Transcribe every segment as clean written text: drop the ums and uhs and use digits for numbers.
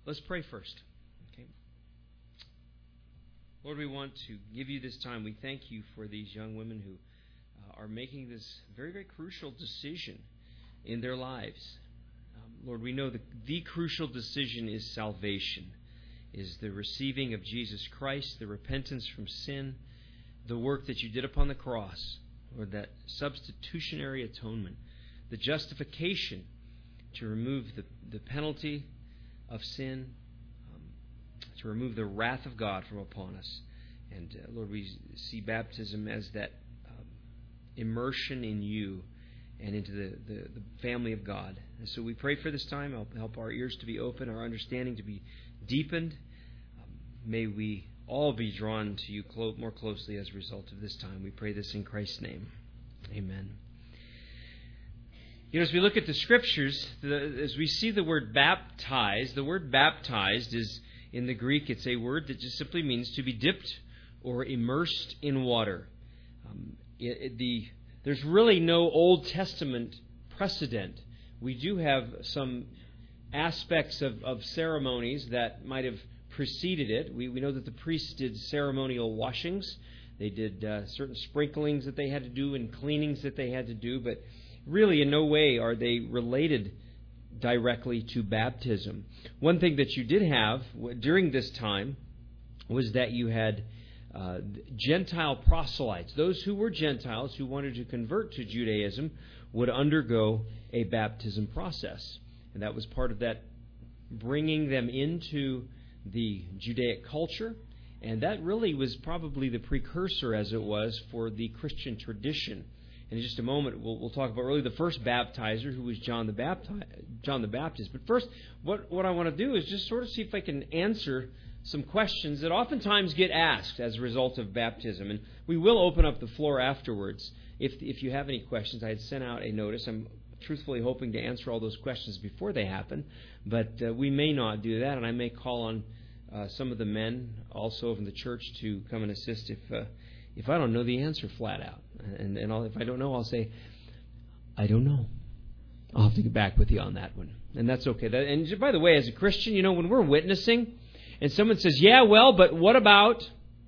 Let's pray first. Okay. Lord, we want to give you this time. We thank you for these young women who are making this very, very crucial decision in their lives. Lord, we know the crucial decision is salvation, is the receiving of Jesus Christ, the repentance from sin, the work that you did upon the cross, Lord, that substitutionary atonement, the justification to remove the penalty of sin, to remove the wrath of God from upon us. And Lord, we see baptism as that immersion in you and into the family of God. And so we pray for this time. Help our ears to be open, our understanding to be deepened. May we all be drawn to you more closely as a result of this time. We pray this in Christ's name. Amen. As we look at the Scriptures, as we see the word baptized is, in the Greek, it's a word that just simply means to be dipped or immersed in water. There's really no Old Testament precedent. We do have some aspects of ceremonies that might have preceded it. We know that the priests did ceremonial washings. They did certain sprinklings that they had to do and cleanings that they had to do, but really in no way are they related directly to baptism. One thing that you did have during this time was that you had Gentile proselytes. Those who were Gentiles who wanted to convert to Judaism would undergo a baptism process. And that was part of that bringing them into the Judaic culture. And that really was probably the precursor, as it was, for the Christian tradition. And in just a moment, we'll talk about really the first baptizer, who was John the Baptist. But first, what I want to do is just sort of see if I can answer some questions that oftentimes get asked as a result of baptism. And we will open up the floor afterwards. If you have any questions, I had sent out a notice. I'm truthfully hoping to answer all those questions before they happen. But we may not do that, and I may call on some of the men also from the church to come and assist if I don't know the answer flat out. And if I don't know, I'll say, I don't know. I'll have to get back with you on that one. And that's okay. And by the way, as a Christian, when we're witnessing and someone says, yeah, well, but what about?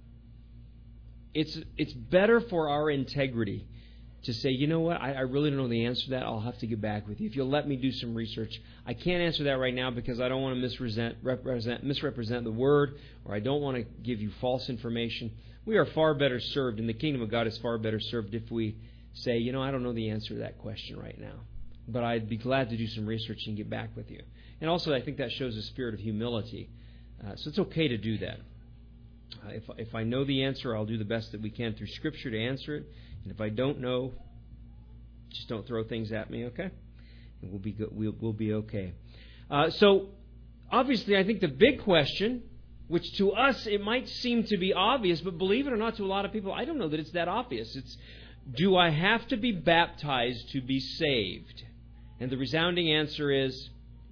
It's better for our integrity to say, you know what, I really don't know the answer to that. I'll have to get back with you. If you'll let me do some research. I can't answer that right now because I don't want to misrepresent the Word, or I don't want to give you false information. We are far better served, and the kingdom of God is far better served if we say, I don't know the answer to that question right now, but I'd be glad to do some research and get back with you. And also, I think that shows a spirit of humility. So it's okay to do that. If I know the answer, I'll do the best that we can through Scripture to answer it. And if I don't know, just don't throw things at me, okay? And we'll be good. We'll be okay. So, obviously, I think the big question, which to us it might seem to be obvious, but believe it or not, to a lot of people, I don't know that it's that obvious. It's, do I have to be baptized to be saved? And the resounding answer is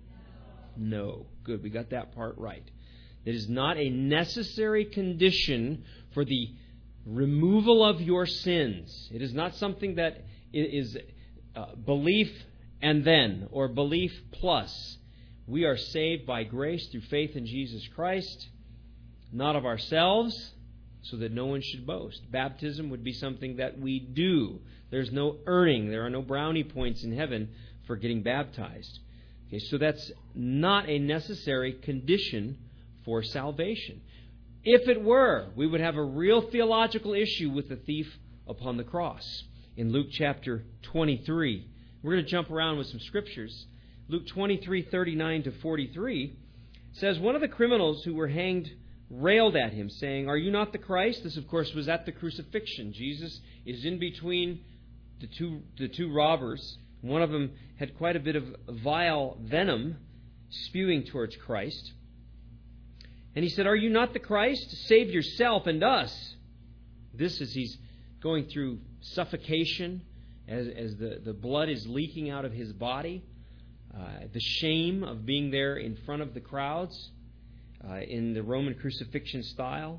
no. Good, we got that part right. It is not a necessary condition for the removal of your sins. It is not something that is belief and then, or belief plus. We are saved by grace through faith in Jesus Christ, not of ourselves, so that no one should boast. Baptism would be something that we do. There's no earning. There are no brownie points in heaven for getting baptized. Okay, so that's not a necessary condition for salvation. If it were, we would have a real theological issue with the thief upon the cross. In Luke chapter 23, we're going to jump around with some scriptures. Luke 23:39 to 43 says, one of the criminals who were hanged railed at him, saying, "Are you not the Christ?" This, of course, was at the crucifixion. Jesus is in between the two robbers. One of them had quite a bit of vile venom spewing towards Christ. And he said, "Are you not the Christ? Save yourself and us." This as he's going through suffocation, as the blood is leaking out of his body, the shame of being there in front of the crowds in the Roman crucifixion style.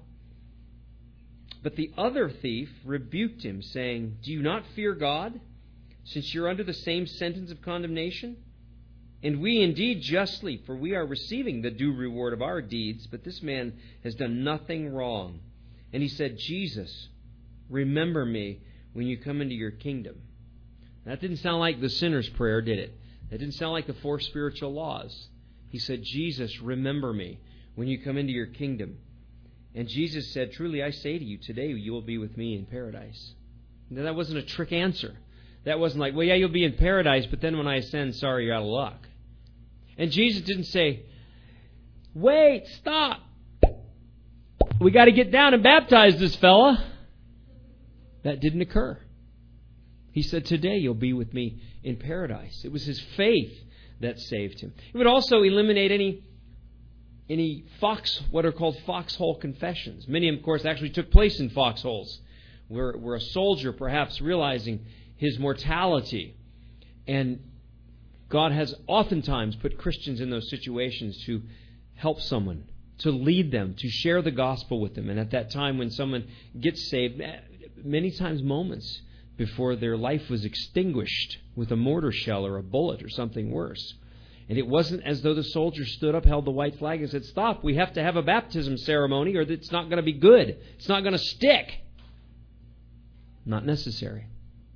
But the other thief rebuked him, saying, "Do you not fear God, since you're under the same sentence of condemnation? And we indeed justly, for we are receiving the due reward of our deeds, but this man has done nothing wrong. And he said, Jesus, remember me when you come into your kingdom. That didn't sound like the sinner's prayer, did it? That didn't sound like the 4 spiritual laws. He said, Jesus, remember me when you come into your kingdom. And Jesus said, truly I say to you, today you will be with me in paradise. Now, that wasn't a trick answer. That wasn't like, well, yeah, you'll be in paradise, but then when I ascend, sorry, you're out of luck. And Jesus didn't say, wait, stop. We got to get down and baptize this fella. That didn't occur. He said, today you'll be with me in paradise. It was his faith that saved him. It would also eliminate any what are called foxhole confessions. Many of them, of course, actually took place in foxholes, where a soldier, perhaps realizing his mortality, and God has oftentimes put Christians in those situations to help someone, to lead them, to share the gospel with them. And at that time when someone gets saved, many times moments before their life was extinguished with a mortar shell or a bullet or something worse. And it wasn't as though the soldier stood up, held the white flag, and said, stop, we have to have a baptism ceremony or it's not going to be good. It's not going to stick. Not necessary.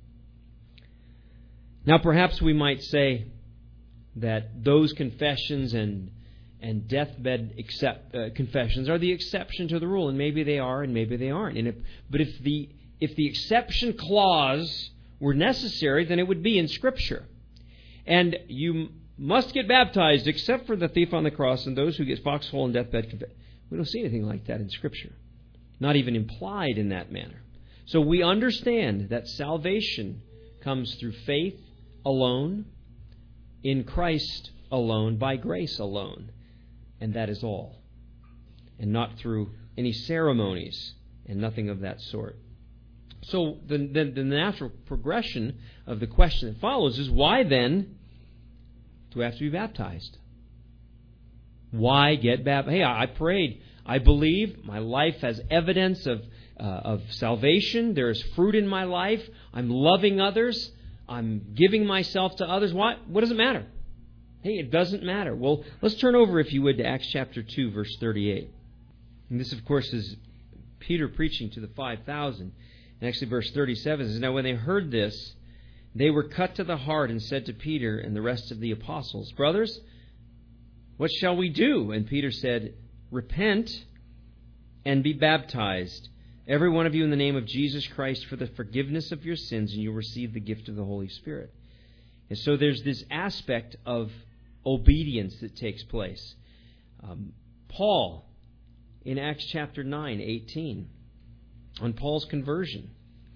Now, perhaps we might say that those confessions and deathbed confessions are the exception to the rule, and maybe they are, and maybe they aren't. But if the exception clause were necessary, then it would be in Scripture. And you must get baptized except for the thief on the cross and those who get foxhole and deathbed confession. We don't see anything like that in Scripture. Not even implied in that manner. So we understand that salvation comes through faith alone, in Christ alone, by grace alone. And that is all. And not through any ceremonies and nothing of that sort. So the natural progression of the question that follows is, why then do we have to be baptized? Why get baptized? Hey, I prayed. I believe. My life has evidence of salvation. There is fruit in my life. I'm loving others. I'm giving myself to others. What does it matter? Hey, it doesn't matter. Well, let's turn over, if you would, to Acts chapter 2, verse 38. And this, of course, is Peter preaching to the 5,000. And actually, verse 37 says, now when they heard this, they were cut to the heart and said to Peter and the rest of the apostles, brothers, what shall we do? And Peter said, repent and be baptized, every one of you, in the name of Jesus Christ, for the forgiveness of your sins, and you'll receive the gift of the Holy Spirit. And so there's this aspect of obedience that takes place. Paul, in Acts chapter 9, 18, on Paul's conversion,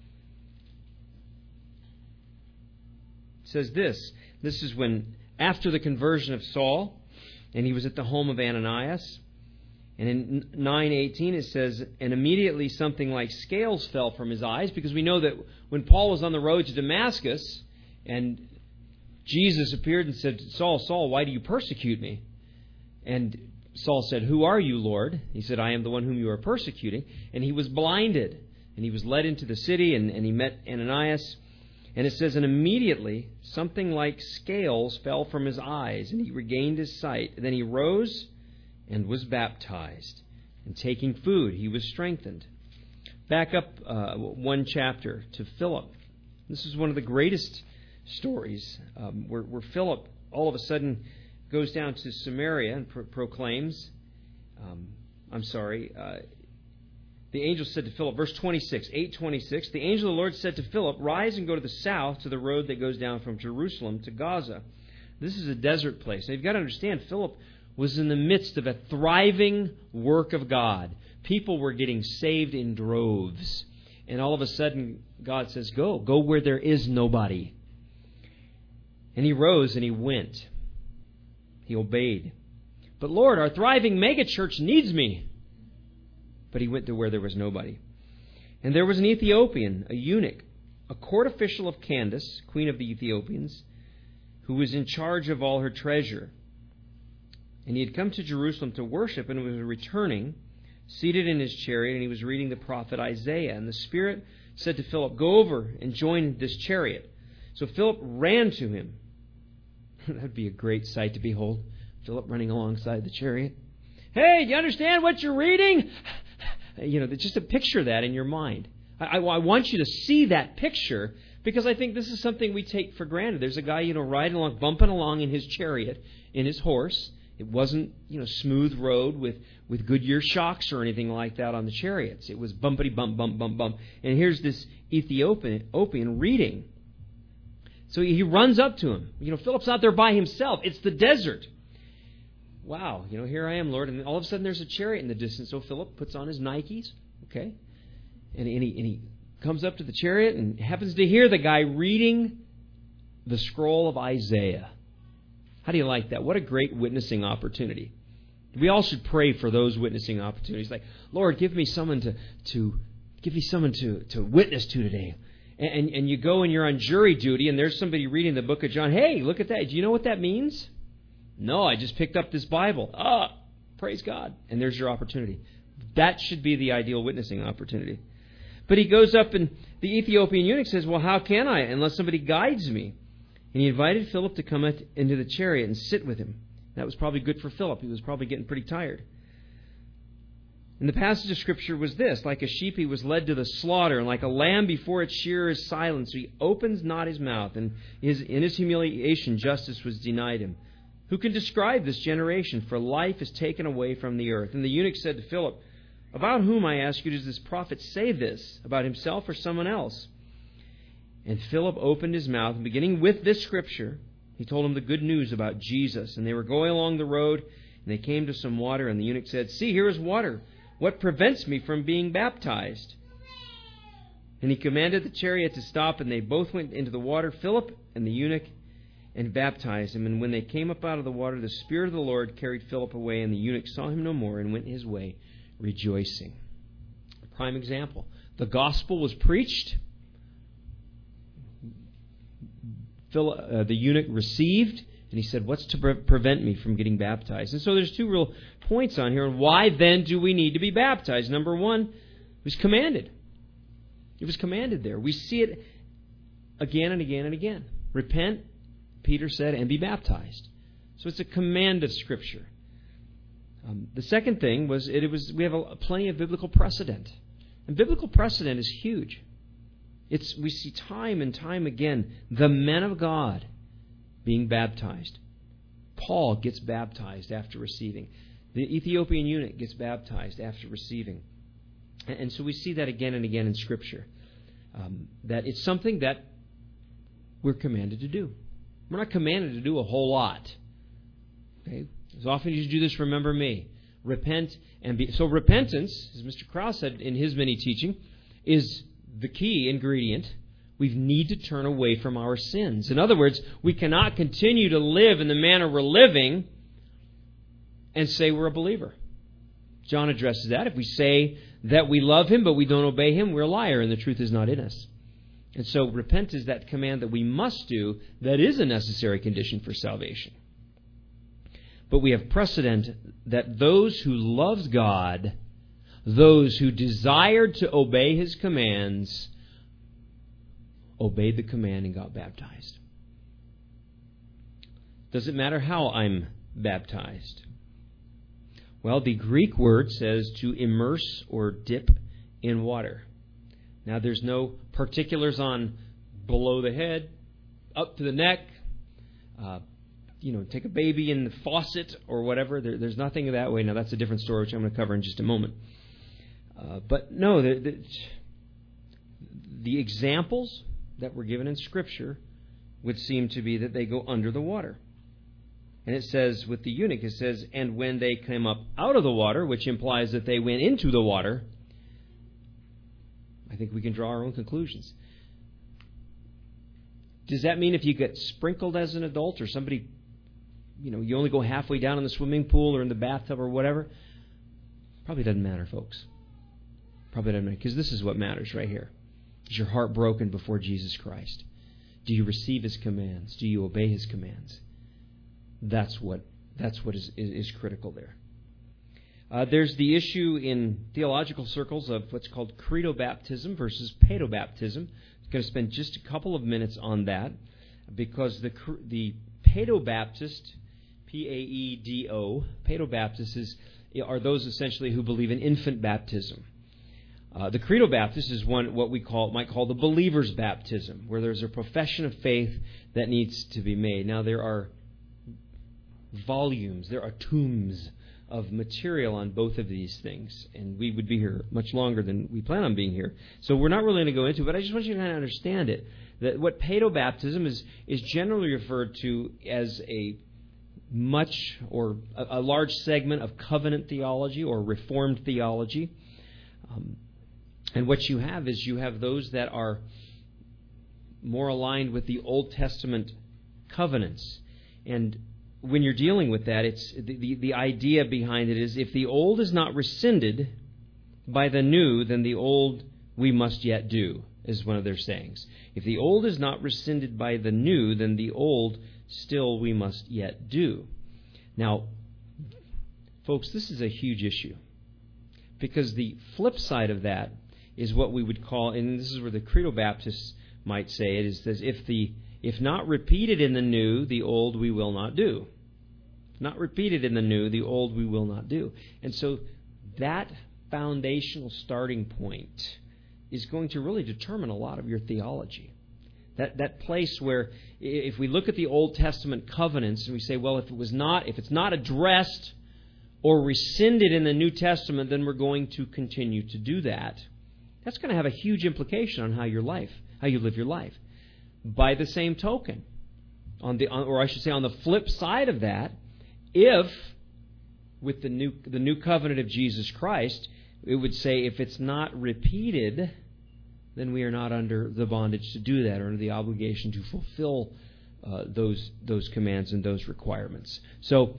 says this. This is when, after the conversion of Saul, and he was at the home of Ananias. And in 9:18 it says, and immediately something like scales fell from his eyes, because we know that when Paul was on the road to Damascus, and Jesus appeared and said, Saul, Saul, why do you persecute me? And Saul said, who are you, Lord? He said, I am the one whom you are persecuting. And he was blinded, and he was led into the city, and he met Ananias. And it says, and immediately something like scales fell from his eyes, and he regained his sight. And then he rose and was baptized. And taking food, he was strengthened. Back up one chapter to Philip. This is one of the greatest stories where Philip all of a sudden goes down to Samaria and proclaims. The angel said to Philip, verse 26, 8:26, the angel of the Lord said to Philip, rise and go to the south to the road that goes down from Jerusalem to Gaza. This is a desert place. Now you've got to understand, Philip was in the midst of a thriving work of God. People were getting saved in droves. And all of a sudden, God says, go where there is nobody. And he rose and he went. He obeyed. But Lord, our thriving megachurch needs me. But he went to where there was nobody. And there was an Ethiopian, a eunuch, a court official of Candace, queen of the Ethiopians, who was in charge of all her treasure. And he had come to Jerusalem to worship and was returning, seated in his chariot, and he was reading the prophet Isaiah. And the Spirit said to Philip, go over and join this chariot. So Philip ran to him That would be a great sight to behold. Philip running alongside the chariot. Hey, do you understand what you're reading? Just a picture that in your mind. I want you to see that picture, because I think this is something we take for granted. There's a guy, riding along, bumping along in his chariot, in his horse. It wasn't, smooth road with Goodyear shocks or anything like that on the chariots. It was bumpity bump, bump, bump, bump. And here's this Ethiopian reading. So he runs up to him. Philip's not there by himself. It's the desert. Wow, here I am, Lord. And all of a sudden there's a chariot in the distance. So Philip puts on his Nikes, okay? And he comes up to the chariot and happens to hear the guy reading the scroll of Isaiah. How do you like that? What a great witnessing opportunity. We all should pray for those witnessing opportunities. Like, Lord, give me someone to witness to today. And you go and you're on jury duty, and there's somebody reading the book of John. Hey, look at that. Do you know what that means? No, I just picked up this Bible. Praise God. And there's your opportunity. That should be the ideal witnessing opportunity. But he goes up, and the Ethiopian eunuch says, well, how can I unless somebody guides me? And he invited Philip to come into the chariot and sit with him. That was probably good for Philip. He was probably getting pretty tired. And the passage of Scripture was this: like a sheep he was led to the slaughter, and like a lamb before its shearer is silent, so he opens not his mouth. And in his humiliation justice was denied him. Who can describe this generation? For life is taken away from the earth. And the eunuch said to Philip, about whom, I ask you, does this prophet say this? About himself or someone else? And Philip opened his mouth, and beginning with this Scripture, he told him the good news about Jesus. And they were going along the road, and they came to some water, and the eunuch said, see, here is water. What prevents me from being baptized? And he commanded the chariot to stop, and they both went into the water, Philip and the eunuch, and baptized him. And when they came up out of the water, the Spirit of the Lord carried Philip away, and the eunuch saw him no more and went his way rejoicing. Prime example. The gospel was preached. The eunuch received, and he said, what's to prevent me from getting baptized? And so there's two real points on here. Why then do we need to be baptized? Number one, it was commanded. It was commanded there. We see it again and again and again. Repent, Peter said, and be baptized. So it's a command of Scripture. The second thing was we have plenty of biblical precedent. And biblical precedent is huge. We see time and time again the men of God being baptized. Paul gets baptized after receiving. The Ethiopian eunuch gets baptized after receiving. And so we see that again and again in Scripture. That it's something that we're commanded to do. We're not commanded to do a whole lot. Okay? As often as you do this, remember me. Repent and be. So repentance, as Mr. Krause said in his mini teaching, is the key ingredient. We need to turn away from our sins. In other words, we cannot continue to live in the manner we're living and say we're a believer. John addresses that. If we say that we love Him but we don't obey Him, we're a liar and the truth is not in us. And so repent is that command that we must do that is a necessary condition for salvation. But we have precedent that those who loved God, those who desired to obey His commands, obeyed the command and got baptized. Does it matter how I'm baptized? Well, the Greek word says to immerse or dip in water. Now, there's no particulars on below the head, up to the neck, take a baby in the faucet or whatever. There's nothing that way. Now, that's a different story, which I'm going to cover in just a moment. But no, the examples that were given in Scripture would seem to be that they go under the water. And it says with the eunuch, it says, and when they came up out of the water, which implies that they went into the water, I think we can draw our own conclusions. Does that mean if you get sprinkled as an adult or somebody, you only go halfway down in the swimming pool or in the bathtub or whatever? Probably doesn't matter, folks. Probably doesn't matter, because this is what matters right here. Is your heart broken before Jesus Christ? Do you receive His commands? Do you obey His commands? That's what is critical there. There's the issue in theological circles of what's called credo baptism versus paedo baptism. I'm going to spend just a couple of minutes on that because the Paedobaptist, P-A-E-D-O, Paedobaptists are those essentially who believe in infant baptism. The Credo Baptist is what we might call the believer's baptism, where there's a profession of faith that needs to be made. Now, there are volumes, there are tomes of material on both of these things, and we would be here much longer than we plan on being here. So we're not really going to go into it, but I just want you to kind of understand it, that what paedobaptism is generally referred to as a large segment of covenant theology or Reformed theology. And what you have is those that are more aligned with the Old Testament covenants. And when you're dealing with that, it's the idea behind it is if the old is not rescinded by the new, then the old we must yet do, is one of their sayings. If the old is not rescinded by the new, then the old still we must yet do. Now, folks, this is a huge issue, because the flip side of that is what we would call, and this is where the Credo Baptists might say it, is that if not repeated in the new, the old we will not do. Not repeated in the new, the old we will not do. And so that foundational starting point is going to really determine a lot of your theology. That place where if we look at the Old Testament covenants and we say, well, if it's not addressed or rescinded in the New Testament, then we're going to continue to do that. That's going to have a huge implication on how you live your life. By the same token, on the flip side of that, if with the new covenant of Jesus Christ, it would say if it's not repeated, then we are not under the bondage to do that or under the obligation to fulfill those commands and those requirements. So,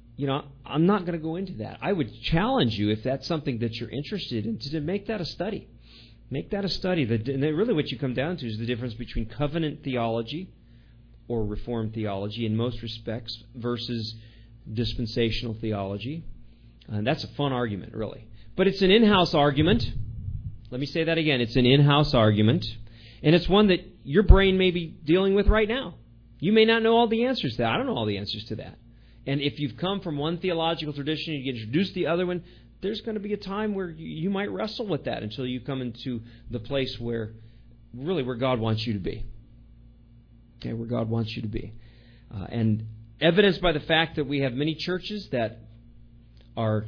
I'm not going to go into that. I would challenge you, if that's something that you're interested in, to make that a study. Make that a study. And really what you come down to is the difference between covenant theology or Reformed theology in most respects versus dispensational theology. And that's a fun argument, really. But it's an in-house argument. Let me say that again. It's an in-house argument. And it's one that your brain may be dealing with right now. You may not know all the answers to that. I don't know all the answers to that. And if you've come from one theological tradition and you get introduced to the other one, there's going to be a time where you might wrestle with that until you come into the place where God wants you to be. Okay, where God wants you to be. And evidenced by the fact that we have many churches that are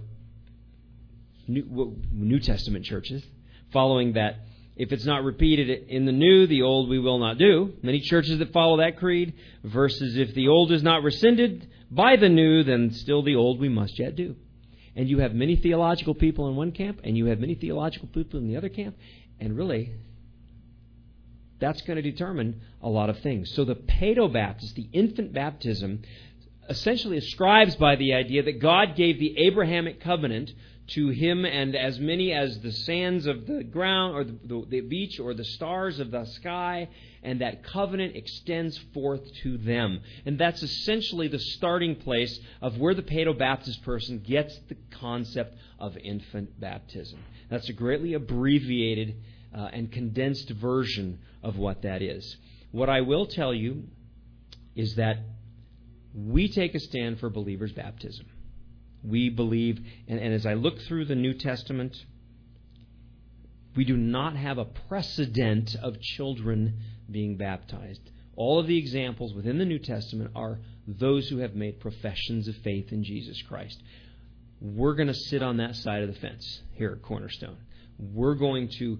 New Testament churches, following that if it's not repeated in the new, the old we will not do. Many churches that follow that creed, versus if the old is not rescinded by the new, then still the old we must yet do. And you have many theological people in one camp, and you have many theological people in the other camp, and really, that's going to determine a lot of things. So the Paedobaptist, the infant baptism, essentially ascribes by the idea that God gave the Abrahamic covenant to him and as many as the sands of the ground or the beach or the stars of the sky, and that covenant extends forth to them. And that's essentially the starting place of where the Paedobaptist person gets the concept of infant baptism. That's a greatly abbreviated and condensed version of what that is. What I will tell you is that we take a stand for believers' baptism. We believe, and as I look through the New Testament, we do not have a precedent of children being baptized. All of the examples within the New Testament are those who have made professions of faith in Jesus Christ. We're going to sit on that side of the fence here at Cornerstone. We're going to,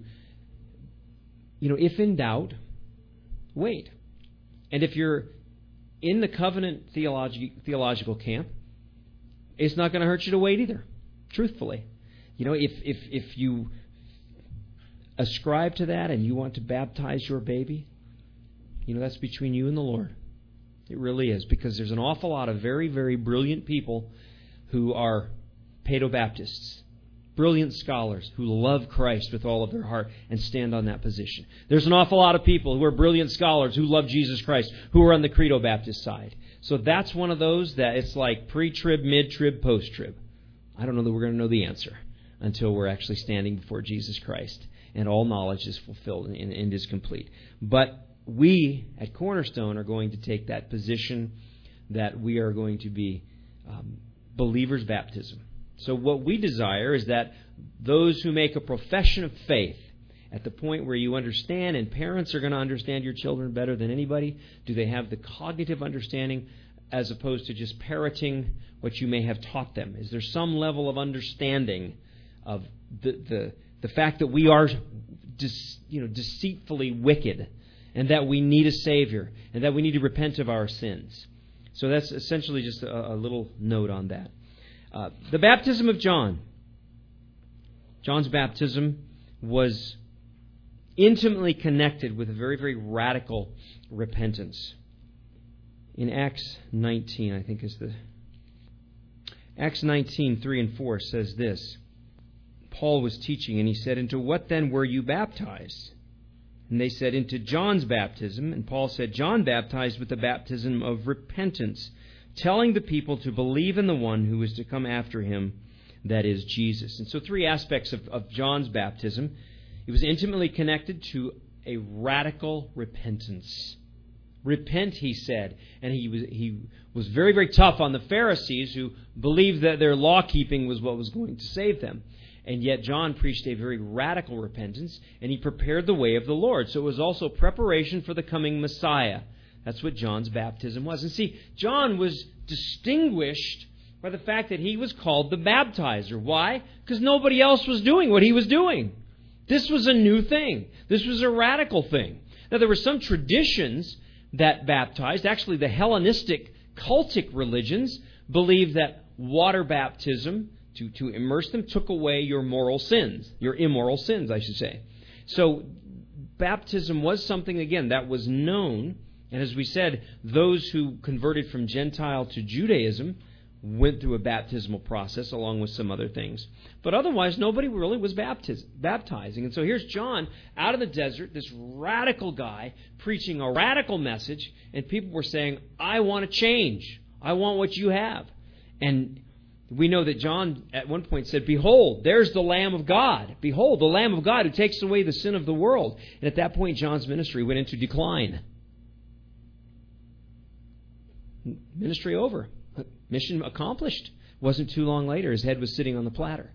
if in doubt, wait. And if you're in the covenant theological camp, it's not going to hurt you to wait either, truthfully. If you ascribe to that and you want to baptize your baby, that's between you and the Lord. It really is, because there's an awful lot of very, very brilliant people who are Paedobaptists, brilliant scholars who love Christ with all of their heart and stand on that position. There's an awful lot of people who are brilliant scholars who love Jesus Christ who are on the Credo Baptist side. So that's one of those that it's like pre-trib, mid-trib, post-trib. I don't know that we're going to know the answer until we're actually standing before Jesus Christ and all knowledge is fulfilled and is complete. But we at Cornerstone are going to take that position that we are going to be believers' baptism. So what we desire is that those who make a profession of faith, at the point where you understand, and parents are going to understand your children better than anybody, do they have the cognitive understanding as opposed to just parroting what you may have taught them? Is there some level of understanding of the fact that we are deceitfully wicked, and that we need a Savior, and that we need to repent of our sins? So that's essentially just a little note on that. The baptism of John. John's baptism was intimately connected with a very, very radical repentance. In Acts 19, I think is the... Acts 19, 3 and 4 says this. Paul was teaching, and he said, "Into what then were you baptized?" And they said, "Into John's baptism." And Paul said, "John baptized with the baptism of repentance, telling the people to believe in the one who is to come after him, that is Jesus." And so 3 aspects of John's baptism. It was intimately connected to a radical repentance. Repent, he said. And he was very, very tough on the Pharisees who believed that their law-keeping was what was going to save them. And yet John preached a very radical repentance, and he prepared the way of the Lord. So it was also preparation for the coming Messiah. That's what John's baptism was. And see, John was distinguished by the fact that he was called the baptizer. Why? Because nobody else was doing what he was doing. This was a new thing. This was a radical thing. Now, there were some traditions that baptized. Actually, the Hellenistic cultic religions believed that water baptism, to immerse them, took away your moral sins, your immoral sins, I should say. So baptism was something, again, that was known. And as we said, those who converted from Gentile to Judaism went through a baptismal process along with some other things. But otherwise, nobody really was baptizing. And so here's John out of the desert, this radical guy, preaching a radical message, and people were saying, "I want to change. I want what you have." And we know that John at one point said, "Behold, there's the Lamb of God. Behold, the Lamb of God who takes away the sin of the world." And at that point, John's ministry went into decline. Ministry over. Mission accomplished. Wasn't too long later, his head was sitting on the platter.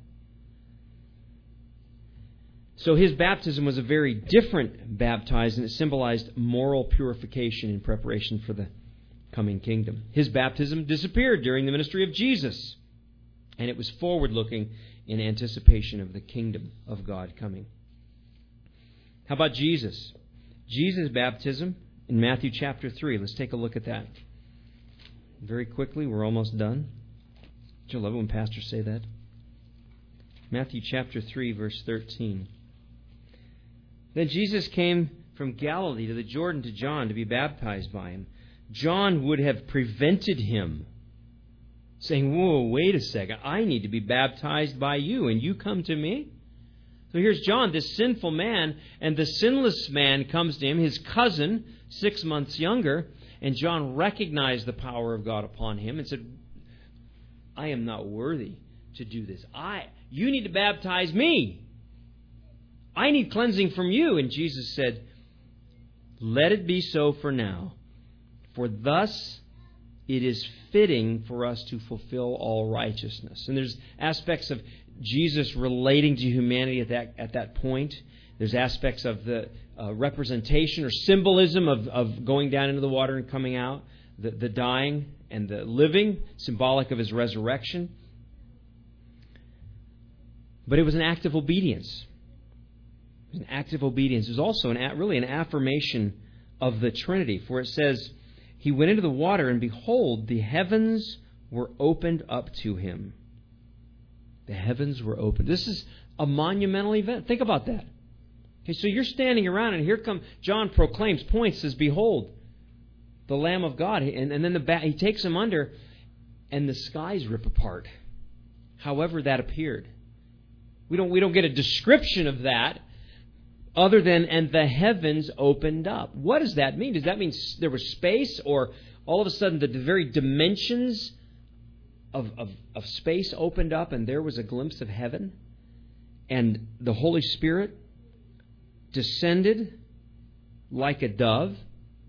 So his baptism was a very different baptism, and it symbolized moral purification in preparation for the coming kingdom. His baptism disappeared during the ministry of Jesus, and it was forward-looking in anticipation of the kingdom of God coming. How about Jesus? Jesus' baptism in Matthew chapter 3. Let's take a look at that. Very quickly, we're almost done. Don't you love it when pastors say that? Matthew chapter 3, verse 13. "Then Jesus came from Galilee to the Jordan to John to be baptized by him. John would have prevented him, saying, 'Whoa, wait a second. I need to be baptized by you, and you come to me?' So here's John, this sinful man, and the sinless man comes to him, his cousin, 6 months younger, and John recognized the power of God upon him and said, 'I am not worthy to do this. You need to baptize me. I need cleansing from you.' And Jesus said, 'Let it be so for now, for thus it is fitting for us to fulfill all righteousness.'" And there's aspects of Jesus relating to humanity at that point. There's aspects of the representation or symbolism of going down into the water and coming out, the dying and the living, symbolic of his resurrection. But it was an act of obedience. It was an act of obedience. It was also really an affirmation of the Trinity. For it says, "He went into the water, and behold, the heavens were opened up to him." The heavens were opened. This is a monumental event. Think about that. Okay, so you're standing around, and here John proclaims, points, says, "Behold, the Lamb of God." And then he takes him under, and the skies rip apart. However that appeared. We don't get a description of that other than, "and the heavens opened up." What does that mean? Does that mean there was space, or all of a sudden the very dimensions of space opened up and there was a glimpse of heaven? And the Holy Spirit descended like a dove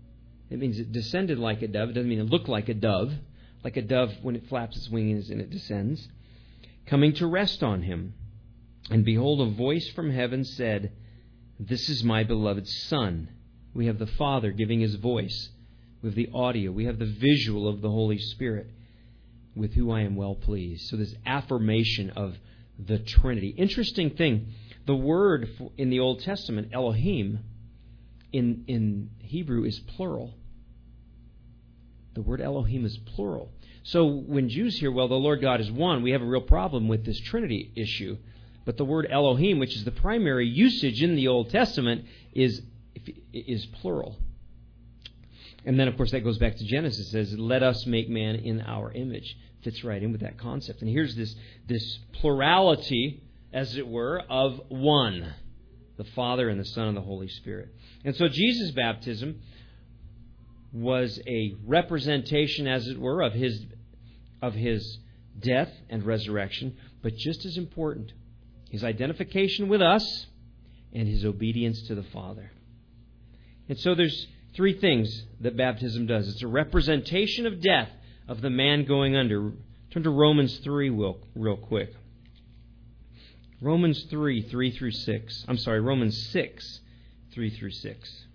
It means it descended like a dove. It doesn't mean it looked like a dove when it flaps its wings and it descends, coming to rest on him. And behold, a voice from heaven said, "This is my beloved Son." We have the Father giving His voice. We have the audio. We have the visual of the Holy Spirit, with who I am well pleased. So this affirmation of the Trinity. Interesting thing, the word in the Old Testament, Elohim, in Hebrew is plural. The word Elohim is plural. So when Jews hear, well, the Lord God is one, we have a real problem with this Trinity issue. But the word Elohim, which is the primary usage in the Old Testament, is plural. And then, of course, that goes back to Genesis. It says, "Let us make man in our image." Fits right in with that concept. And here's this plurality, as it were, of one. The Father and the Son and the Holy Spirit. And so Jesus' baptism was a representation, as it were, of his death and resurrection. But just as important, His identification with us and His obedience to the Father. And so there's three things that baptism does. It's a representation of death, of the man going under. Turn to Romans 3 real quick. Romans 3, 3 through 6. I'm sorry, Romans 6, 3 through 6.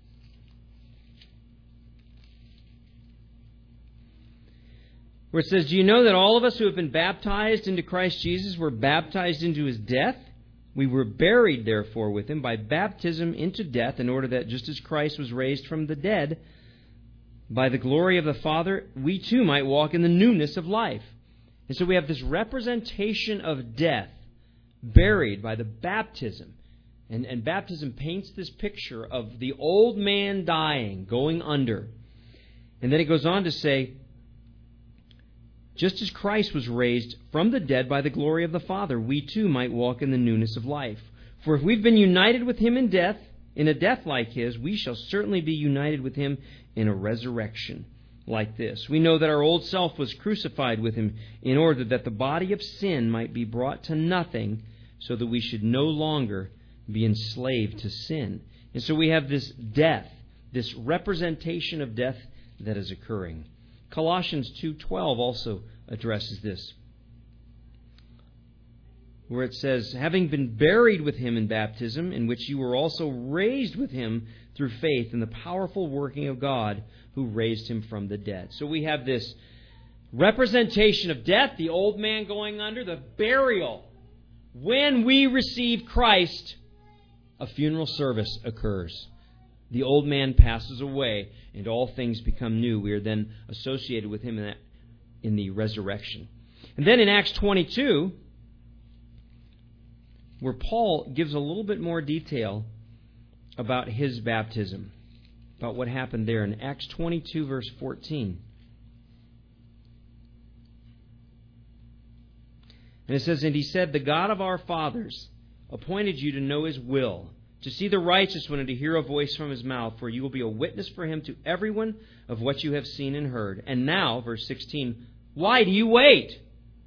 Where it says, "Do you know that all of us who have been baptized into Christ Jesus were baptized into His death? We were buried, therefore, with Him by baptism into death, in order that just as Christ was raised from the dead by the glory of the Father, we too might walk in the newness of life." And so we have this representation of death, buried by the baptism. And baptism paints this picture of the old man dying, going under. And then it goes on to say, just as Christ was raised from the dead by the glory of the Father, we too might walk in the newness of life. For if we've been united with Him in death, in a death like His, we shall certainly be united with Him in a resurrection like this. We know that our old self was crucified with Him in order that the body of sin might be brought to nothing, so that we should no longer be enslaved to sin. And so we have this death, this representation of death that is occurring. Colossians 2:12 also addresses this, where it says, "Having been buried with Him in baptism, in which you were also raised with Him through faith in the powerful working of God who raised Him from the dead." So we have this representation of death, the old man going under, the burial. When we receive Christ, a funeral service occurs. The old man passes away, and all things become new. We are then associated with Him in the resurrection. And then in Acts 22, where Paul gives a little bit more detail about his baptism, about what happened there in Acts 22, verse 14. And it says, "And he said, the God of our fathers appointed you to know His will, to see the righteous one and to hear a voice from His mouth, for you will be a witness for Him to everyone of what you have seen and heard. And now," verse 16, "why do you wait?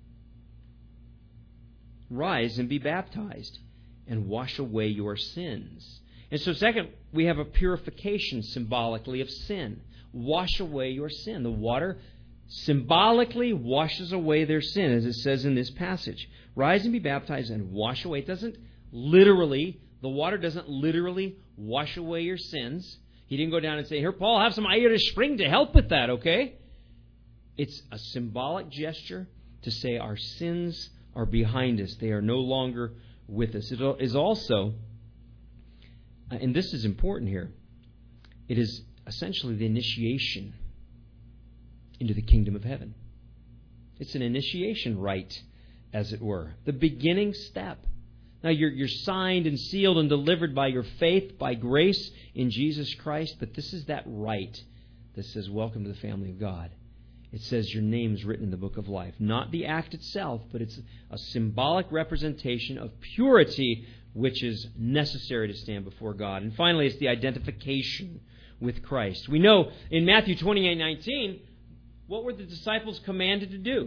Rise and be baptized and wash away your sins." And so second, we have a purification symbolically of sin. Wash away your sin. The water symbolically washes away their sin, as it says in this passage. Rise and be baptized and wash away. It doesn't literally, the water doesn't literally wash away your sins. He didn't go down and say, "Here, Paul, have some Irish Spring to help with that, okay?" It's a symbolic gesture to say our sins are behind us. They are no longer with us. It is also, and this is important here, it is essentially the initiation into the kingdom of heaven. It's an initiation rite, as it were. The beginning step. Now, you're signed and sealed and delivered by your faith, by grace in Jesus Christ, but this is that rite that says, "Welcome to the family of God." It says your name is written in the book of life. Not the act itself, but it's a symbolic representation of purity, which is necessary to stand before God. And finally, it's the identification with Christ. We know in Matthew 28:19, what were the disciples commanded to do?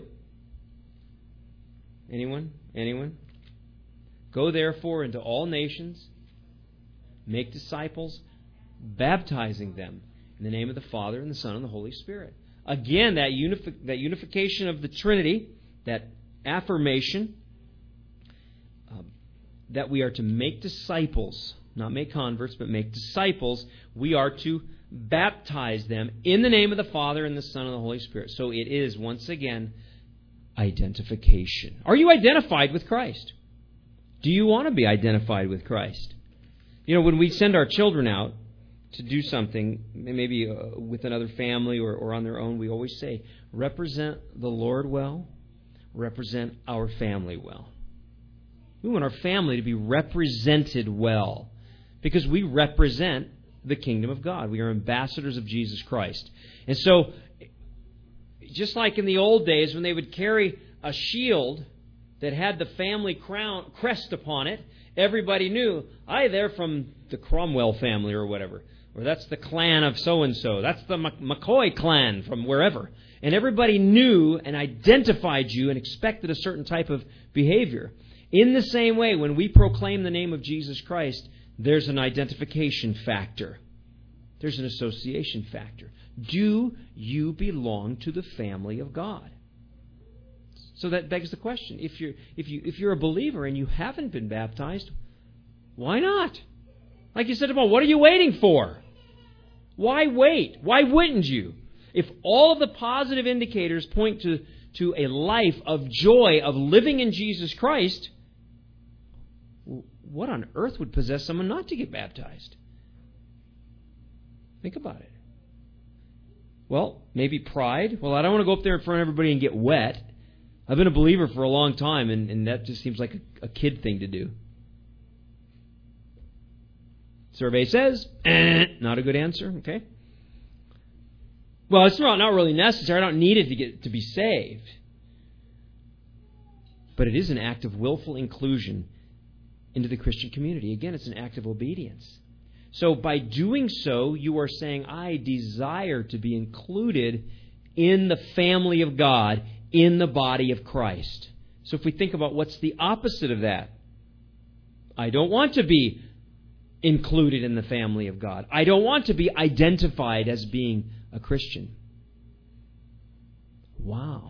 Anyone? "Go therefore into all nations, make disciples, baptizing them In the name of the Father, and the Son, and the Holy Spirit. Again, that unification of the Trinity, that affirmation that we are to make disciples, not make converts, but make disciples. We are to baptize them in the name of the Father, and the Son, and the Holy Spirit. So it is, once again, identification. Are you identified with Christ? Do you want to be identified with Christ? You know, when we send our children out to do something, maybe with another family or on their own, we always say, represent the Lord well, represent our family well. We want our family to be represented well because we represent the kingdom of God. We are ambassadors of Jesus Christ. And so, just like in the old days when they would carry a shield that had the family crown crest upon it, everybody knew, they're from the Cromwell family or whatever. Or that's the clan of so-and-so. That's the McCoy clan from wherever. And everybody knew and identified you and expected a certain type of behavior. In the same way, when we proclaim the name of Jesus Christ, there's an identification factor. There's an association factor. Do you belong to the family of God? So that begs the question. If you're a believer and you haven't been baptized, why not? Like you said, what are you waiting for? Why wait? Why wouldn't you? If all of the positive indicators point to a life of joy, of living in Jesus Christ, what on earth would possess someone not to get baptized? Think about it. Well, maybe pride. Well, I don't want to go up there in front of everybody and get wet. I've been a believer for a long time, and that just seems like a kid thing to do. Survey says, not a good answer, okay? Well, it's not really necessary. I don't need it to be saved. But it is an act of willful inclusion into the Christian community. Again, it's an act of obedience. So by doing so, you are saying, I desire to be included in the family of God, in the body of Christ. So if we think about what's the opposite of that, I don't want to be included in the family of God. I don't want to be identified as being a Christian. Wow.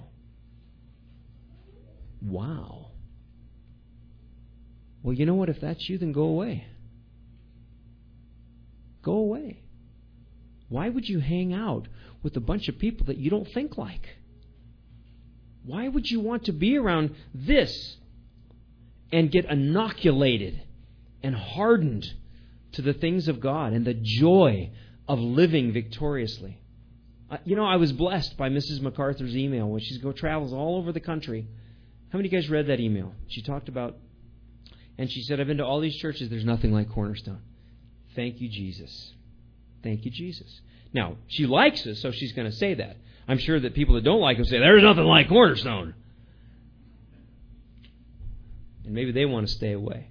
Wow. Well, you know what? If that's you, then go away. Go away. Why would you hang out with a bunch of people that you don't think like? Why would you want to be around this and get inoculated and hardened to the things of God and the joy of living victoriously? I was blessed by Mrs. MacArthur's email when she travels all over the country. How many of you guys read that email? She talked about, and she said, I've been to all these churches, there's nothing like Cornerstone. Thank you, Jesus. Thank you, Jesus. Now, she likes us, so she's going to say that. I'm sure that people that don't like us say, there's nothing like Cornerstone. And maybe they want to stay away.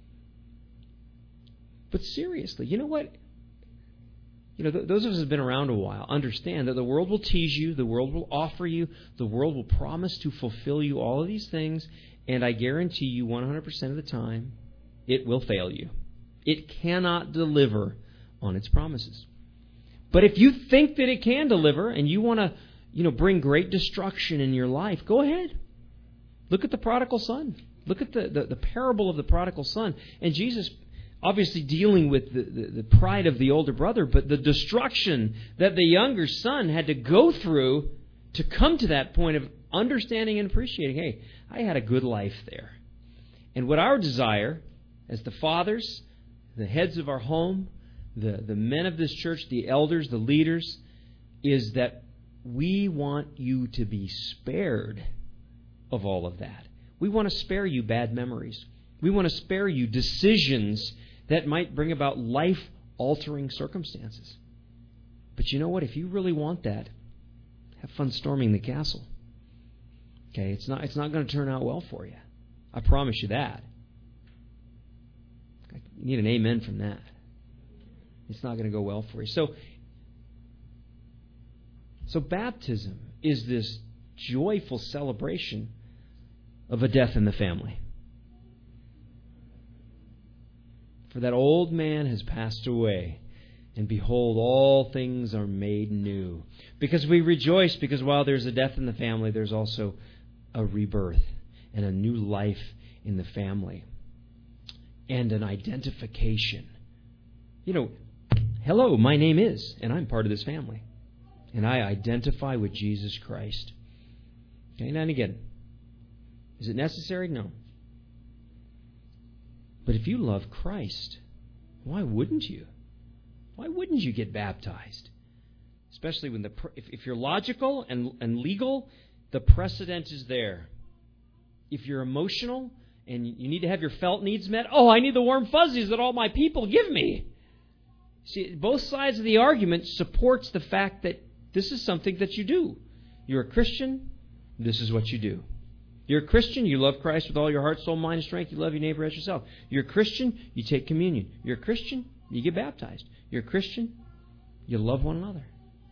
But seriously, you know what? Those of us who have been around a while understand that the world will tease you, the world will offer you, the world will promise to fulfill you all of these things, and I guarantee you 100% of the time, it will fail you. It cannot deliver on its promises. But if you think that it can deliver and you want to, bring great destruction in your life, go ahead. Look at the prodigal son. Look at the parable of the prodigal son. And Jesus obviously dealing with the pride of the older brother, but the destruction that the younger son had to go through to come to that point of understanding and appreciating, hey, I had a good life there. And what our desire as the fathers, the heads of our home, the men of this church, the elders, the leaders, is that we want you to be spared of all of that. We want to spare you bad memories. We want to spare you decisions that might bring about life-altering circumstances. But you know what? If you really want that, have fun storming the castle. Okay, it's not going to turn out well for you. I promise you that. You need an amen from that. It's not going to go well for you. So baptism is this joyful celebration of a death in the family. For that old man has passed away, And behold, all things are made new. Because we rejoice, because while there's a death in the family, there's also a rebirth and a new life in the family. And an identification. Hello, my name is, and I'm part of this family. And I identify with Jesus Christ. Okay, and again, is it necessary? No. But if you love Christ, why wouldn't you? Why wouldn't you get baptized? Especially when if you're logical and legal, the precedent is there. If you're emotional and you need to have your felt needs met, I need the warm fuzzies that all my people give me. See, both sides of the argument supports the fact that this is something that you do. You're a Christian, this is what you do. You're a Christian, you love Christ with all your heart, soul, mind, and strength. You love your neighbor as yourself. You're a Christian, you take communion. You're a Christian, you get baptized. You're a Christian, you love one another.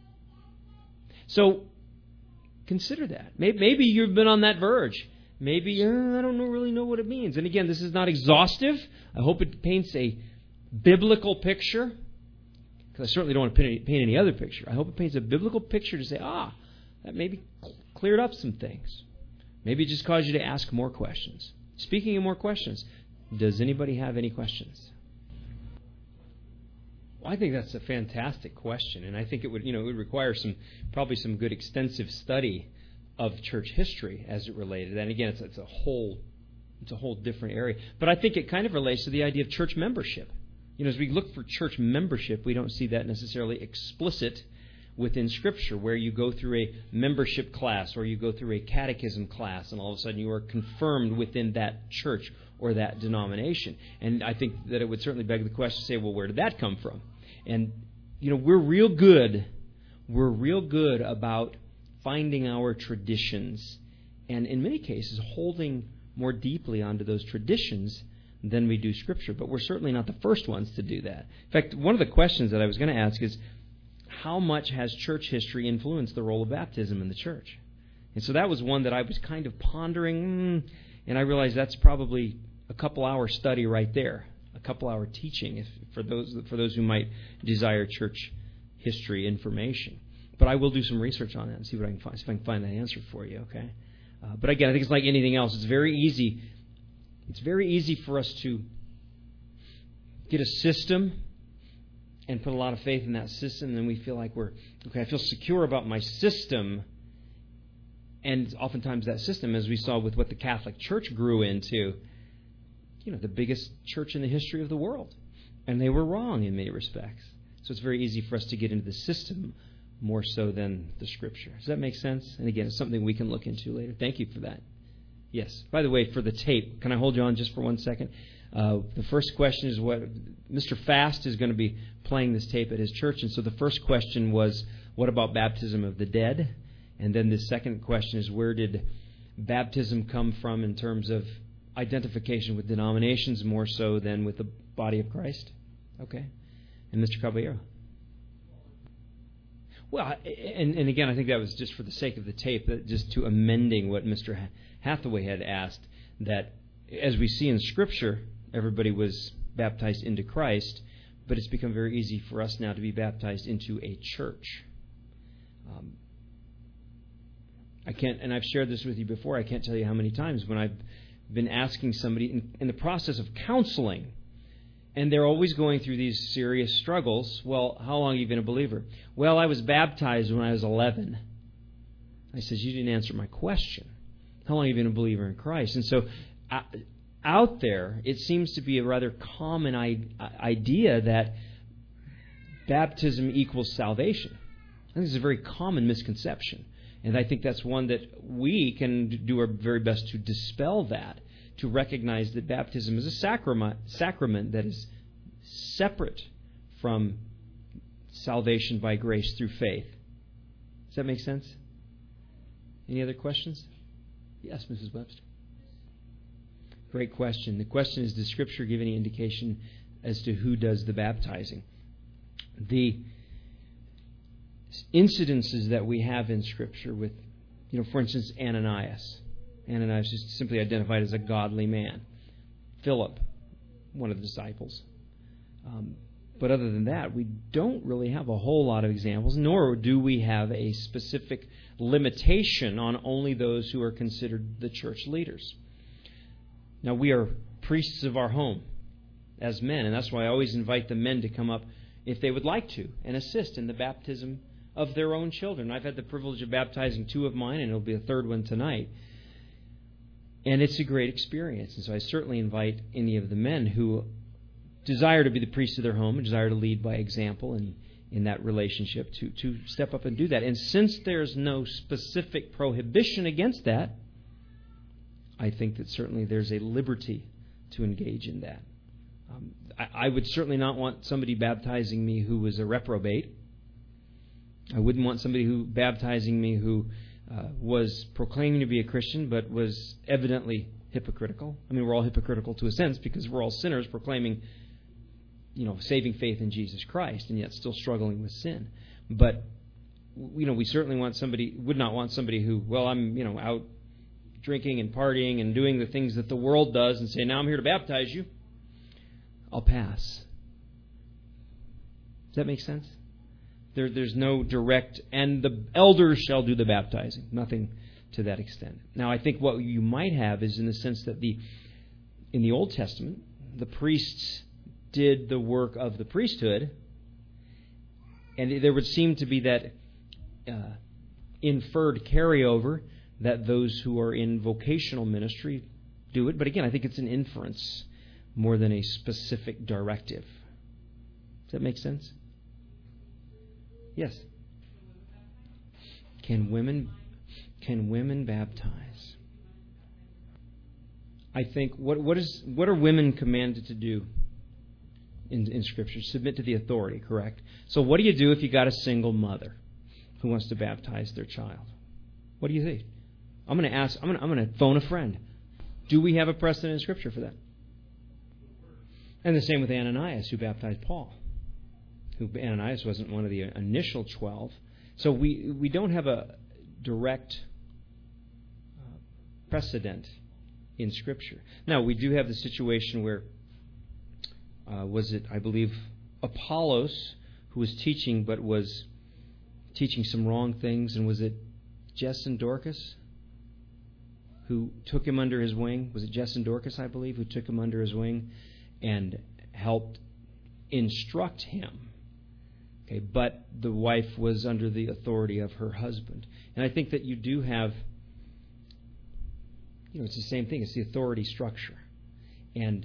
So, consider that. Maybe you've been on that verge. Maybe, I don't really know what it means. And again, this is not exhaustive. I hope it paints a biblical picture. Because I certainly don't want to paint any other picture. I hope it paints a biblical picture to say, that maybe cleared up some things. Maybe it just caused you to ask more questions. Speaking of more questions, does anybody have any questions? Well, I think that's a fantastic question, and I think it would require probably some good extensive study of church history as it related. And again, it's a whole different area. But I think it kind of relates to the idea of church membership. As we look for church membership, we don't see that necessarily explicit within Scripture, where you go through a membership class or you go through a catechism class, and all of a sudden you are confirmed within that church or that denomination. And I think that it would certainly beg the question to say, well, where did that come from? And, we're real good about finding our traditions, and in many cases holding more deeply onto those traditions than we do Scripture. But we're certainly not the first ones to do that. In fact, one of the questions that I was going to ask is, how much has church history influenced the role of baptism in the church? And so that was one that I was kind of pondering, and I realized that's probably a couple-hour study right there, a couple-hour teaching for those who might desire church history information. But I will do some research on that and see if I can find that answer for you. Okay. But again, I think it's like anything else. It's very easy. It's very easy for us to get a system and put a lot of faith in that system, and then we feel like I feel secure about my system. And oftentimes that system, as we saw with what the Catholic Church grew into, the biggest church in the history of the world. And they were wrong in many respects. So it's very easy for us to get into the system more so than the Scripture. Does that make sense? And again, it's something we can look into later. Thank you for that. Yes. By the way, for the tape, can I hold you on just for 1 second? The first question is what Mr. Fast is going to be playing this tape at his church. And so the first question was, what about baptism of the dead? And then the second question is, where did baptism come from in terms of identification with denominations more so than with the body of Christ? Okay. And Mr. Caballero? Well, and again, I think that was just for the sake of the tape, just to amending what Mr. Hathaway had asked, that as we see in Scripture, everybody was baptized into Christ, but it's become very easy for us now to be baptized into a church. I can't, and I've shared this with you before, I can't tell you how many times when I've been asking somebody in the process of counseling, and they're always going through these serious struggles. Well, how long have you been a believer? Well, I was baptized when I was 11. I said, you didn't answer my question. How long have you been a believer in Christ? And so out there, it seems to be a rather common idea that baptism equals salvation. I think it's a very common misconception. And I think that's one that we can do our very best to dispel that, to recognize that baptism is a sacrament that is separate from salvation by grace through faith. Does that make sense? Any other questions? Yes, Mrs. Webster. Great question. The question is, does Scripture give any indication as to who does the baptizing? The incidences that we have in Scripture with, for instance, Ananias. Ananias is simply identified as a godly man. Philip, one of the disciples. But other than that, we don't really have a whole lot of examples, nor do we have a specific limitation on only those who are considered the church leaders. Now, we are priests of our home as men, and that's why I always invite the men to come up if they would like to and assist in the baptism of their own children. I've had the privilege of baptizing 2 of mine, and it'll be a 3rd one tonight. And it's a great experience. And so I certainly invite any of the men who desire to be the priest of their home and desire to lead by example and in that relationship to step up and do that. And since there's no specific prohibition against that, I think that certainly there's a liberty to engage in that. I would certainly not want somebody baptizing me who was a reprobate. I wouldn't want somebody baptizing me who was proclaiming to be a Christian but was evidently hypocritical. I mean, we're all hypocritical to a sense because we're all sinners proclaiming, saving faith in Jesus Christ and yet still struggling with sin. But, we certainly would not want somebody who, I'm, out drinking and partying and doing the things that the world does and say, now I'm here to baptize you. I'll pass. Does that make sense? There's no direct, and the elders shall do the baptizing. Nothing to that extent. Now, I think what you might have is in the sense that in the Old Testament, the priests did the work of the priesthood, and there would seem to be that inferred carryover that those who are in vocational ministry do it. But again, I think it's an inference more than a specific directive. Does that make sense? Yes. Can women baptize? I think what are women commanded to do in Scripture? Submit to the authority, correct? So what do you do if you got a single mother who wants to baptize their child? What do you think? I'm going to phone a friend. Do we have a precedent in Scripture for that? And the same with Ananias, who baptized Paul. Ananias wasn't one of the initial 12. So we don't have a direct precedent in Scripture. Now, we do have the situation where, I believe, Apollos, who was teaching, but was teaching some wrong things, and was it Jess and Dorcas who took him under his wing? Was it Jess and Dorcas, I believe, who took him under his wing and helped instruct him? Okay, but the wife was under the authority of her husband. And I think that you do have, it's the same thing. It's the authority structure. And,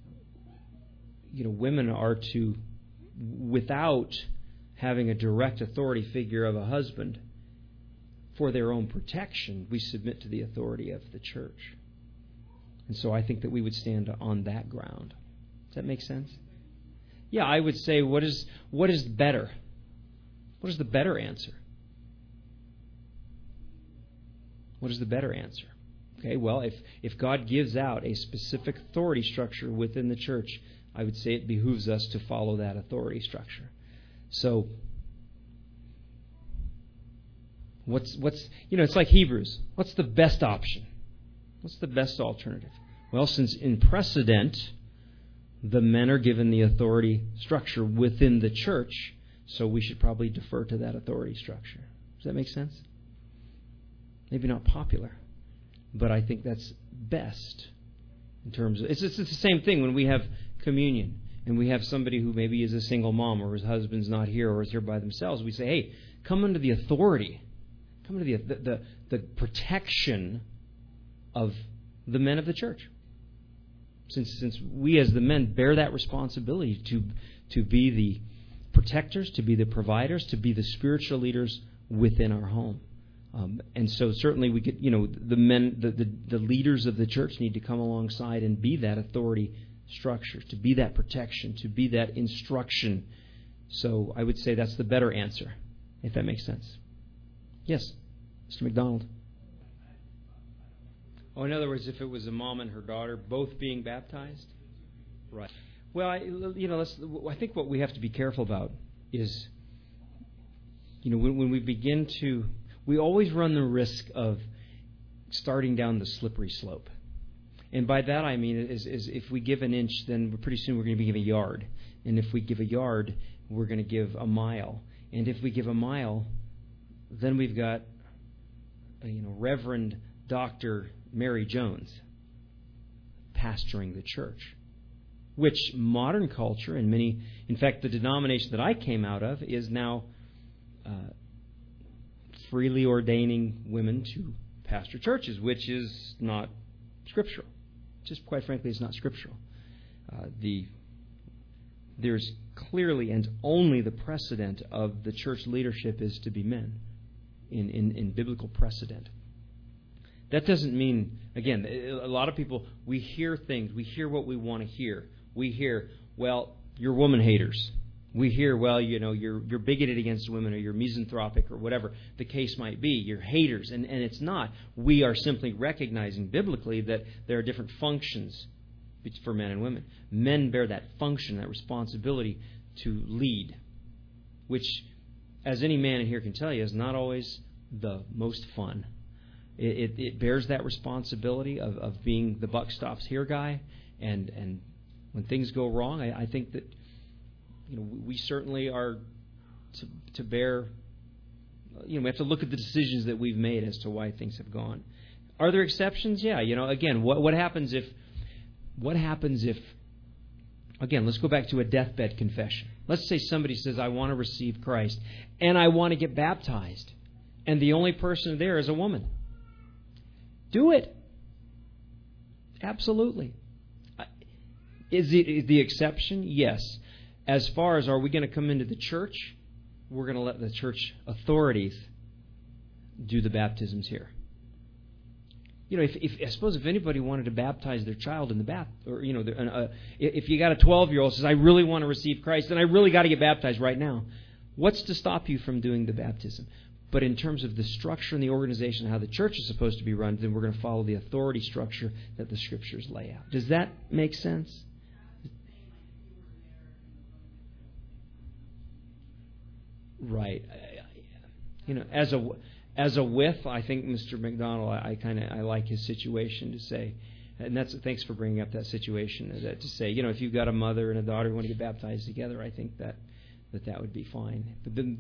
women are to, without having a direct authority figure of a husband, for their own protection, we submit to the authority of the church. And so I think that we would stand on that ground. Does that make sense? Yeah, I would say, what is better? What is the better answer? What is the better answer? Okay, well, if God gives out a specific authority structure within the church, I would say it behooves us to follow that authority structure. So, what's it's like Hebrews. What's the best option? What's the best alternative? Well, since in precedent, the men are given the authority structure within the church, so we should probably defer to that authority structure. Does that make sense? Maybe not popular, but I think that's best in terms of... It's the same thing when we have communion and we have somebody who maybe is a single mom or his husband's not here or is here by themselves. We say, hey, come under the authority, come under the protection of the men of the church. Since we as the men bear that responsibility to be the protectors, to be the providers, to be the spiritual leaders within our home. And so certainly we could, the men, the leaders of the church need to come alongside and be that authority structure, to be that protection, to be that instruction. So I would say that's the better answer, if that makes sense. Yes, Mr. McDonald. Oh, in other words, if it was a mom and her daughter both being baptized? Right. Well, I think what we have to be careful about is, when we begin to... We always run the risk of starting down the slippery slope. And by that I mean is if we give an inch, then pretty soon we're going to be giving a yard. And if we give a yard, we're going to give a mile. And if we give a mile, then we've got, Reverend Dr. Mary Jones pastoring the church. Which modern culture and in fact, the denomination that I came out of is now freely ordaining women to pastor churches, which is not scriptural. Just quite frankly, it's not scriptural. There's clearly and only the precedent of the church leadership is to be men in biblical precedent. That doesn't mean, again, a lot of people, we hear things, we hear what we want to hear. We hear, well, you're woman haters. We hear, well, you're bigoted against women, or you're misanthropic, or whatever the case might be. You're haters. And it's not. We are simply recognizing biblically that there are different functions for men and women. Men bear that function, that responsibility to lead, which, as any man in here can tell you, is not always the most fun. It bears that responsibility of being the buck stops here guy, and when things go wrong, I think that we certainly are to bear. We have to look at the decisions that we've made as to why things have gone. Are there exceptions? Yeah. Again, what happens if? Again, let's go back to a deathbed confession. Let's say somebody says, "I want to receive Christ and I want to get baptized," and the only person there is a woman. Do it. Absolutely. Is it the exception? Yes. As far as are we going to come into the church, we're going to let the church authorities do the baptisms here. I suppose if anybody wanted to baptize their child in the bath, or if you got a 12-year-old says, "I really want to receive Christ and I really got to get baptized right now," what's to stop you from doing the baptism? But in terms of the structure and the organization, how the church is supposed to be run, then we're going to follow the authority structure that the Scriptures lay out. Does that make sense? Right. As a whiff, I think Mr. McDonald, I like his situation to say, and thanks for bringing up that situation, to say, if you've got a mother and a daughter who want to get baptized together, I think that would be fine. But then,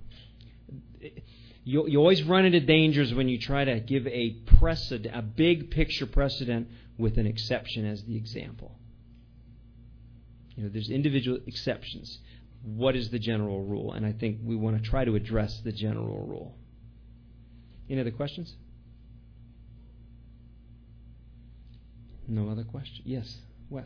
you always run into dangers when you try to give a big picture precedent with an exception as the example. There's individual exceptions. What is the general rule? And I think we want to try to address the general rule. Any other questions? No other questions? Yes, Wes.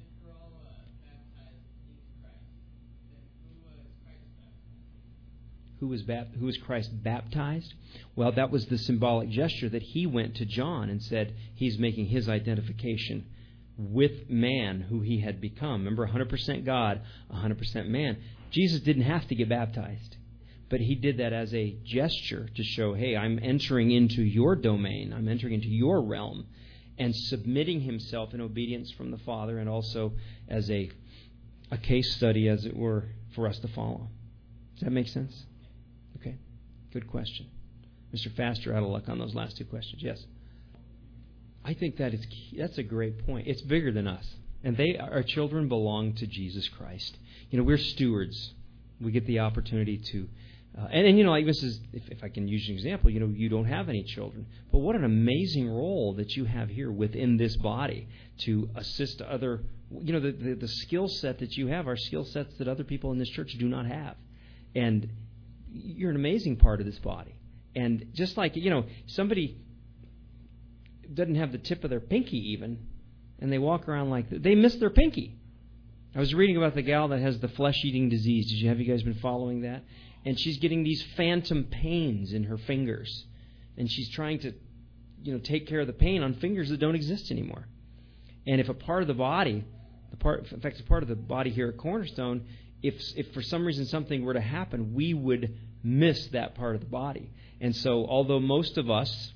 Who was Christ baptized? Well, that was the symbolic gesture that he went to John and said he's making his identification with man who he had become. Remember, 100% God, 100% man. Jesus didn't have to get baptized, but he did that as a gesture to show, hey, I'm entering into your domain. I'm entering into your realm, and submitting himself in obedience from the Father, and also as a case study, as it were, for us to follow. Does that make sense? Okay, good question. Mr. Faster, out of luck on those last two questions. Yes? I think that's a great point. It's bigger than us. And our children belong to Jesus Christ. We're stewards. We get the opportunity to... like this is, if I can use an example, you don't have any children. But what an amazing role that you have here within this body to assist other... the skill set that you have are skill sets that other people in this church do not have. And you're an amazing part of this body. And just like, somebody doesn't have the tip of their pinky even, and they walk around like they miss their pinky. I was reading about the gal that has the flesh-eating disease. Have you guys been following that? And she's getting these phantom pains in her fingers, and she's trying to, take care of the pain on fingers that don't exist anymore. And if a part of the body, a part of the body here at Cornerstone, if for some reason something were to happen, we would miss that part of the body. And so, although most of us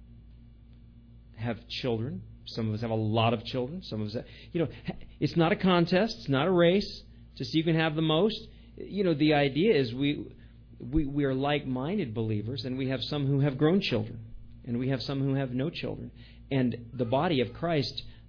have children, some of us have a lot of children, some of us have, it's not a contest, it's not a race to see who can have the most. The idea is we are like-minded believers, and we have some who have grown children, and we have some who have no children. And the body of Christ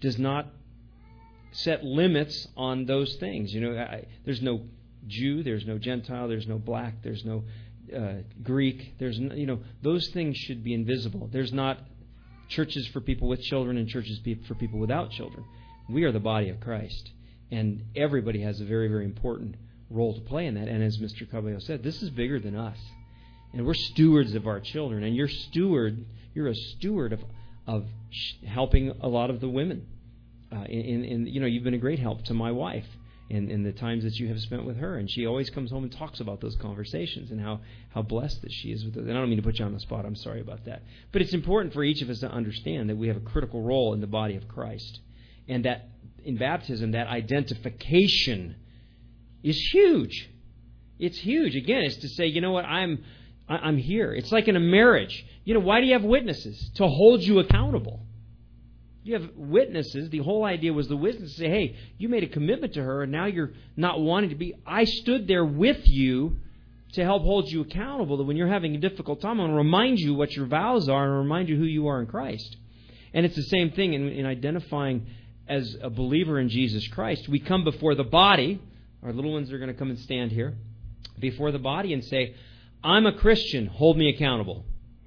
does not set limits on those things. There's no Jew, there's no Gentile, there's no black, there's no Greek. There's no, those things should be invisible. There's not churches for people with children and churches for people without children. We are the body of Christ, and everybody has a very, very important role to play in that. And as Mr. Cabello said, this is bigger than us, and we're stewards of our children. And you're a steward of helping a lot of the women. You've been a great help to my wife in the times that you have spent with her, and she always comes home and talks about those conversations and how blessed that she is with those. And I don't mean to put you on the spot. I'm sorry about that. But it's important for each of us to understand that we have a critical role in the body of Christ, and that in baptism, that identification is huge. It's huge. Again, it's to say, you know what, I'm here. It's like in a marriage. Why do you have witnesses? To hold you accountable. You have witnesses. The whole idea was the witnesses say, hey, you made a commitment to her, and now you're not wanting to be. I stood there with you to help hold you accountable, that when you're having a difficult time, I'm going to remind you what your vows are and remind you who you are in Christ. And it's the same thing in identifying as a believer in Jesus Christ. We come before the body. Our little ones are going to come and stand here before the body and say, I'm a Christian. Hold me accountable.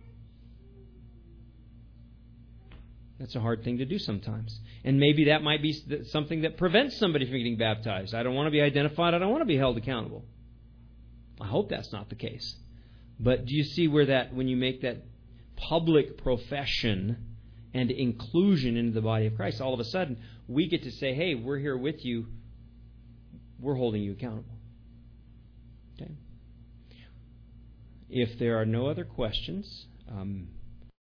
That's a hard thing to do sometimes. And maybe that might be something that prevents somebody from getting baptized. I don't want to be identified. I don't want to be held accountable. I hope that's not the case. But do you see where when you make that public profession and inclusion into the body of Christ, all of a sudden we get to say, hey, we're here with you. We're holding you accountable. Okay? If there are no other questions,